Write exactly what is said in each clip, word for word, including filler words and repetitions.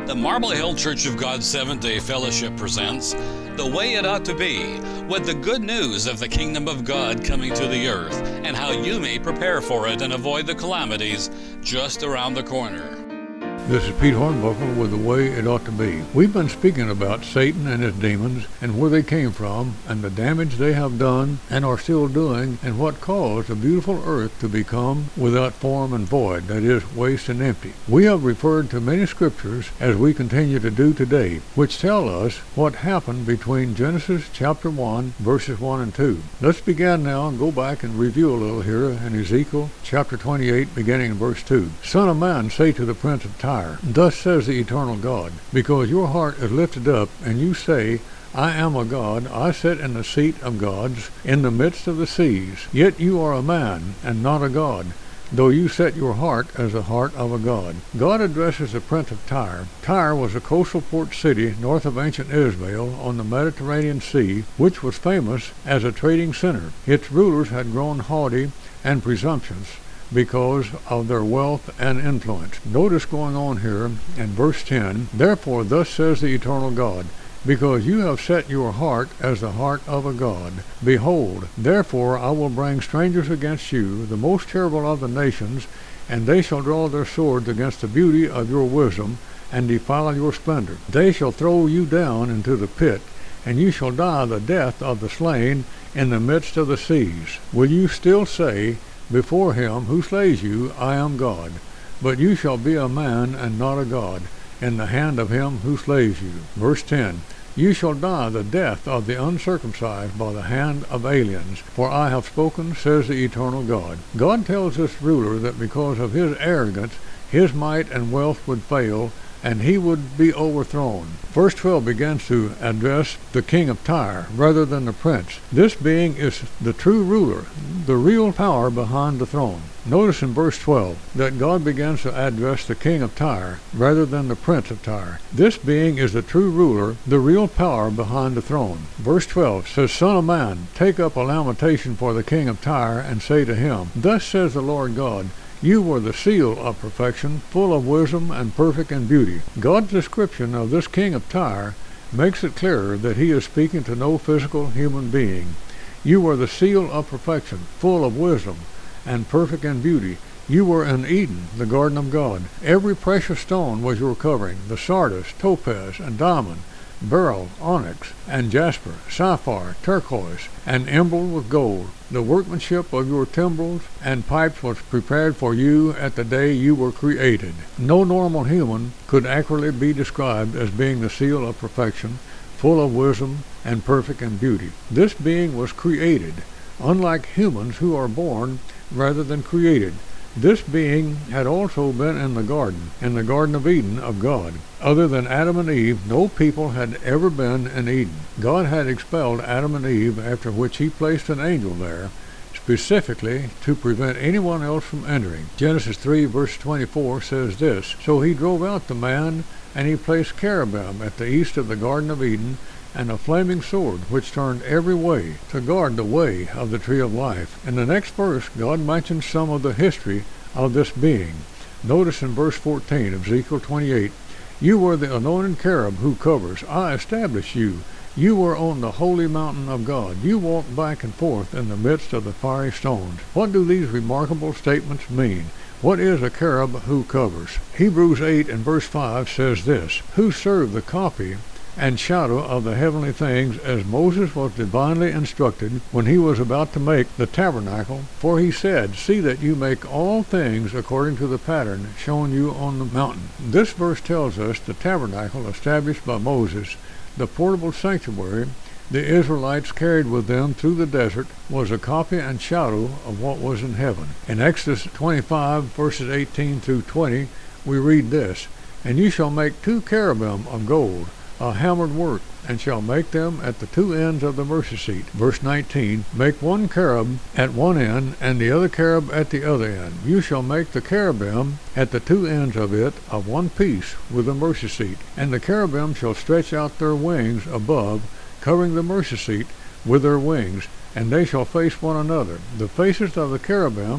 The Marble Hill Church of God Seventh-day Fellowship presents The Way It Ought to Be, with the good news of the kingdom of God coming to the earth and how you may prepare for it and avoid the calamities just around the corner. This is Pete Hornbuckle with The Way It Ought to Be. We've been speaking about Satan and his demons and where they came from and the damage they have done and are still doing and what caused the beautiful earth to become without form and void, that is, waste and empty. We have referred to many scriptures, as we continue to do today, which tell us what happened between Genesis chapter one, verses one and two. Let's begin now and go back and review a little here in Ezekiel chapter twenty-eight, beginning in verse two. Son of man, say to the prince of Tyre, Thus says the eternal God, because your heart is lifted up, and you say, I am a God, I sit in the seat of gods, in the midst of the seas. Yet you are a man, and not a God, though you set your heart as the heart of a God. God addresses the prince of Tyre. Tyre was a coastal port city north of ancient Israel on the Mediterranean Sea, which was famous as a trading center. Its rulers had grown haughty and presumptuous because of their wealth and influence. Notice going on here in verse ten, Therefore thus says the eternal God, because you have set your heart as the heart of a God. Behold, therefore I will bring strangers against you, the most terrible of the nations, and they shall draw their swords against the beauty of your wisdom, and defile your splendor. They shall throw you down into the pit, and you shall die the death of the slain in the midst of the seas. Will you still say, Before him who slays you, I am God. But you shall be a man and not a God, in the hand of him who slays you. Verse ten, You shall die the death of the uncircumcised by the hand of aliens, for I have spoken, says the eternal God. God tells this ruler that because of his arrogance, his might and wealth would fail, and he would be overthrown. Verse twelve begins to address the king of Tyre rather than the prince. This being is the true ruler, the real power behind the throne. Notice in verse twelve that God begins to address the king of Tyre rather than the prince of Tyre. This being is the true ruler, the real power behind the throne. Verse twelve says, Son of man, take up a lamentation for the king of Tyre, and say to him, Thus says the Lord God, You were the seal of perfection, full of wisdom and perfect in beauty. God's description of this king of Tyre makes it clearer that he is speaking to no physical human being. You were the seal of perfection, full of wisdom and perfect in beauty. You were in Eden, the garden of God. Every precious stone was your covering, the sardius, topaz, and diamond, beryl, onyx, and jasper, sapphire, turquoise, and emerald with gold. The workmanship of your timbrels and pipes was prepared for you at the day you were created. No normal human could accurately be described as being the seal of perfection, full of wisdom and perfect in beauty. This being was created, unlike humans who are born rather than created. This being had also been in the garden, in the Garden of Eden of God. Other than Adam and Eve, no people had ever been in Eden. God had expelled Adam and Eve, after which he placed an angel there, specifically to prevent anyone else from entering. Genesis three verse twenty-four says this, So he drove out the man, and he placed cherubim at the east of the Garden of Eden, and a flaming sword which turned every way to guard the way of the tree of life. In the next verse, God mentions some of the history of this being. Notice in verse fourteen of Ezekiel twenty-eight, You were the anointed cherub who covers. I established you. You were on the holy mountain of God. You walked back and forth in the midst of the fiery stones. What do these remarkable statements mean? What is a cherub who covers? Hebrews eight and verse five says this, Who served the copy and shadow of the heavenly things, as Moses was divinely instructed when he was about to make the tabernacle. For he said, See that you make all things according to the pattern shown you on the mountain. This verse tells us the tabernacle established by Moses, the portable sanctuary the Israelites carried with them through the desert, was a copy and shadow of what was in heaven. In Exodus twenty-five, verses eighteen through twenty, we read this, And you shall make two cherubim of gold, a hammered work, and shall make them at the two ends of the mercy seat. Verse nineteen, Make one cherub at one end, and the other cherub at the other end. You shall make the cherubim at the two ends of it of one piece with the mercy seat. And the cherubim shall stretch out their wings above, covering the mercy seat with their wings, and they shall face one another. The faces of the cherubim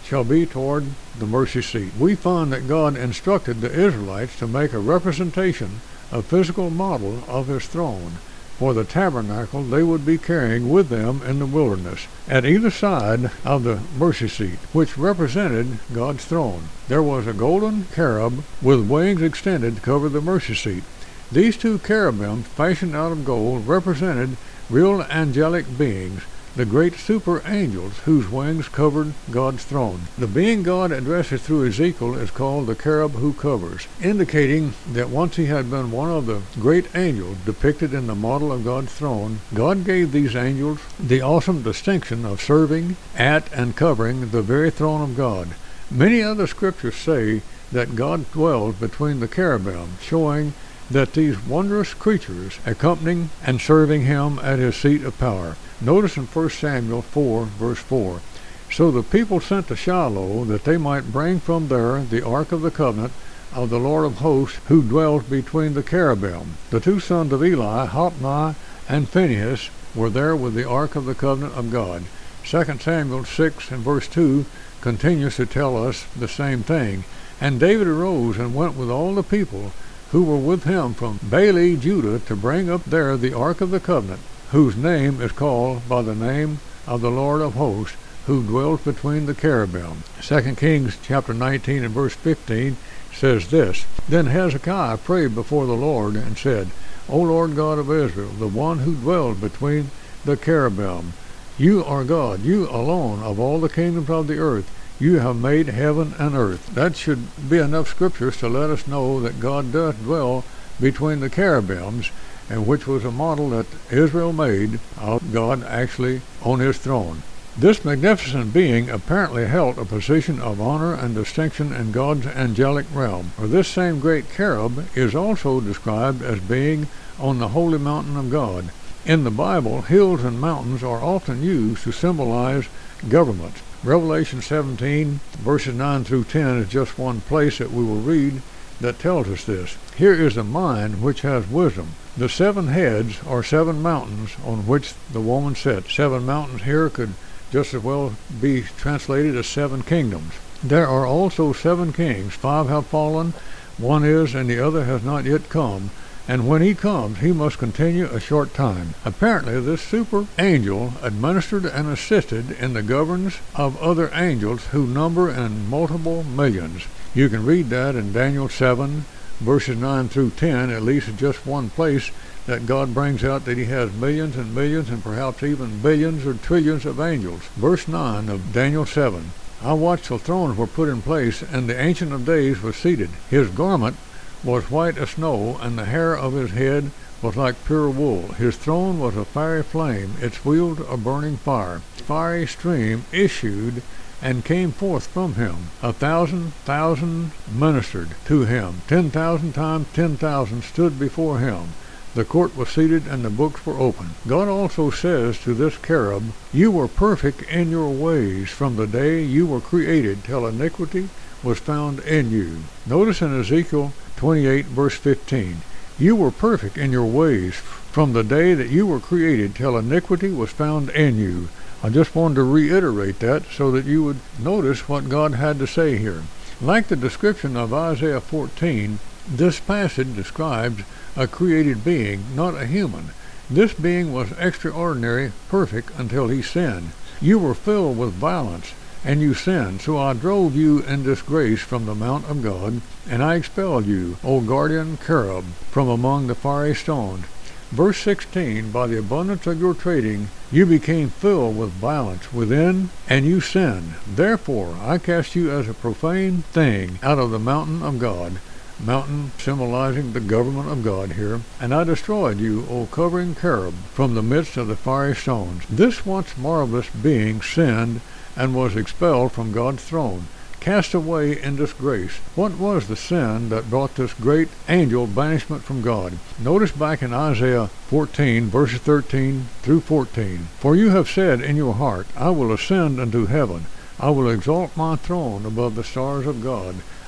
shall be toward the mercy seat. We find that God instructed the Israelites to make a representation, a physical model of his throne, for the tabernacle they would be carrying with them in the wilderness. At either side of the mercy seat, which represented God's throne, there was a golden cherub with wings extended to cover the mercy seat. These two cherubim, fashioned out of gold, represented real angelic beings, the great super angels whose wings covered God's throne. The being God addresses through Ezekiel is called the cherub who covers, indicating that once he had been one of the great angels depicted in the model of God's throne, God gave these angels the awesome distinction of serving at and covering the very throne of God. Many other scriptures say that God dwells between the cherubim, showing that these wondrous creatures accompanying and serving him at his seat of power. Notice in First Samuel four, verse four, so the people sent to Shiloh that they might bring from there the ark of the covenant of the Lord of hosts, who dwells between the cherubim. The two sons of Eli, Hophni and Phinehas, were there with the ark of the covenant of God. Second Samuel six and verse two continues to tell us the same thing. And David arose and went with all the people who were with him from Baale, Judah, to bring up there the ark of the covenant, whose name is called by the name of the Lord of hosts, who dwells between the cherubim. Second Kings chapter nineteen and verse fifteen says this, Then Hezekiah prayed before the Lord and said, O Lord God of Israel, the one who dwells between the cherubim, you are God, you alone of all the kingdoms of the earth. You have made heaven and earth. That should be enough scriptures to let us know that God does dwell between the cherubims, and which was a model that Israel made of God actually on his throne. This magnificent being apparently held a position of honor and distinction in God's angelic realm, for this same great cherub is also described as being on the holy mountain of God. In the Bible, hills and mountains are often used to symbolize governments. Revelation seventeen, verses nine through ten is just one place that we will read that tells us this. Here is the mind which has wisdom. The seven heads are seven mountains on which the woman sits. Seven mountains here could just as well be translated as seven kingdoms. There are also seven kings. Five have fallen, one is, and the other has not yet come. And when he comes, he must continue a short time. Apparently, this super angel administered and assisted in the governance of other angels who number in multiple millions. You can read that in Daniel seven, verses nine through ten, at least just one place that God brings out that he has millions and millions and perhaps even billions or trillions of angels. Verse nine of Daniel seven, I watched till thrones were put in place, and the Ancient of Days was seated. His garment was white as snow, and the hair of his head was like pure wool. His throne was a fiery flame, its wheels a burning fire. Fiery stream issued and came forth from him. A thousand thousand ministered to him. Ten thousand times ten thousand stood before him. The court was seated, and the books were open. God also says to this cherub, You were perfect in your ways from the day you were created till iniquity was found in you. Notice in Ezekiel twenty-eight, verse fifteen, You were perfect in your ways from the day that you were created till iniquity was found in you. I just wanted to reiterate that so that you would notice what God had to say here. Like the description of Isaiah fourteen, this passage describes a created being, not a human. This being was extraordinary, perfect until he sinned. You were filled with violence, and you sinned, so I drove you in disgrace from the mount of God, and I expelled you, O guardian cherub, from among the fiery stones. Verse sixteen, By the abundance of your trading, you became filled with violence within, and you sinned. Therefore I cast you as a profane thing out of the mountain of God, mountain symbolizing the government of God here, and I destroyed you, O covering cherub, from the midst of the fiery stones. This once marvelous being sinned and was expelled from God's throne, cast away in disgrace. What was the sin that brought this great angel banishment from God? Notice back in Isaiah fourteen, verses thirteen through fourteen, For you have said in your heart, I will ascend unto heaven, I will exalt my throne above the stars of God,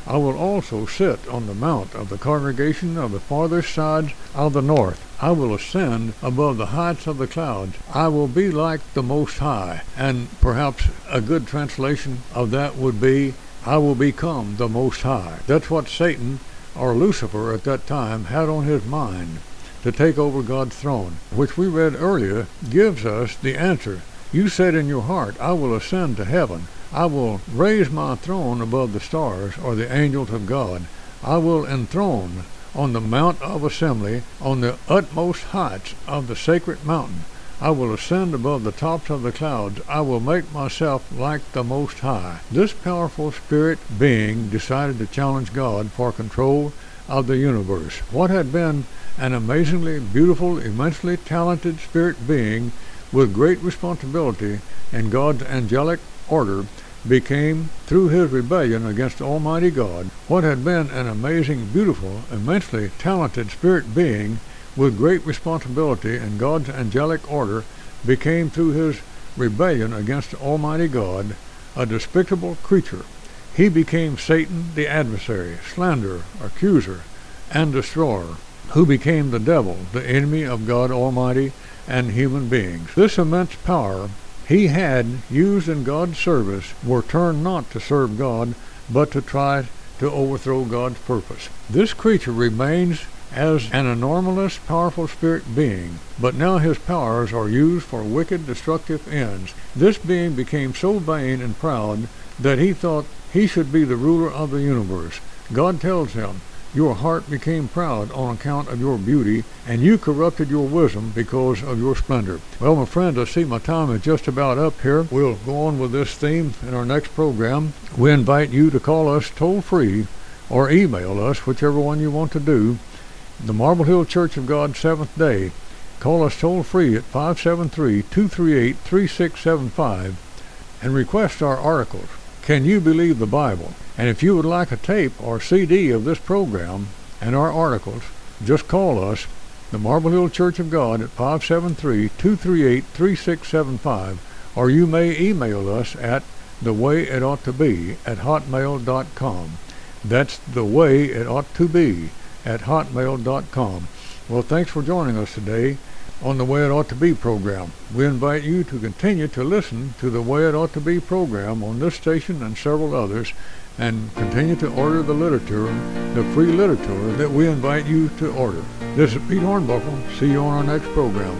I will also sit on the mount of the congregation of the farthest sides of the north. I will ascend above the heights of the clouds. I will be like the Most High. And perhaps a good translation of that would be, I will become the Most High. That's what Satan, or Lucifer at that time, had on his mind, to take over God's throne, which we read earlier gives us the answer. You said in your heart, I will ascend to heaven. I will raise my throne above the stars, or the angels of God. I will enthrone on the mount of assembly, on the utmost heights of the sacred mountain. I will ascend above the tops of the clouds. I will make myself like the Most High. This powerful spirit being decided to challenge God for control of the universe. What had been an amazingly beautiful, immensely talented spirit being with great responsibility in God's angelic order became, through his rebellion against Almighty God, what had been an amazing, beautiful, immensely talented spirit being with great responsibility in God's angelic order became, through his rebellion against Almighty God, a despicable creature. He became Satan, the adversary, slanderer, accuser, and destroyer, who became the devil, the enemy of God Almighty and human beings. This immense power he had used in God's service were turned not to serve God, but to try to overthrow God's purpose. This creature remains as an enormous, powerful spirit being, but now his powers are used for wicked, destructive ends. This being became so vain and proud that he thought he should be the ruler of the universe. God tells him, your heart became proud on account of your beauty, and you corrupted your wisdom because of your splendor. Well, my friends, I see my time is just about up here. We'll go on with this theme in our next program. We invite you to call us toll-free or email us, whichever one you want to do. The Marble Hill Church of God, Seventh Day. Call us toll-free at five seven three, two three eight, three six seven five and request our articles. Can you believe the Bible? And if you would like a tape or C D of this program and our articles, just call us, the Marble Hill Church of God, at five seven three, two three eight, three six seven five, or you may email us at thewayitoughtobe at hotmail dot com. That's the way it ought to be at hotmail dot com. Well, thanks for joining us today on the Way It Ought to Be program. We invite you to continue to listen to the Way It Ought to Be program on this station and several others, and continue to order the literature, the free literature that we invite you to order. This is Pete Hornbuckle. See you on our next program.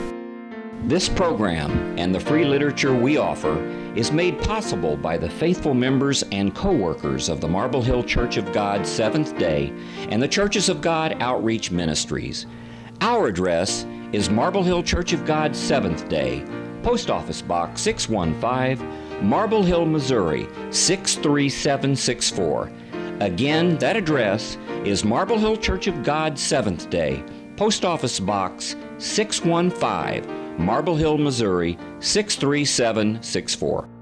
This program and the free literature we offer is made possible by the faithful members and co-workers of the Marble Hill Church of God Seventh Day and the Churches of God Outreach Ministries. Our address is Marble Hill Church of God Seventh Day, Post Office Box six one five, Marble Hill, Missouri six three seven six four. Again, that address is Marble Hill Church of God Seventh Day, Post Office Box six one five, Marble Hill, Missouri six three seven six four.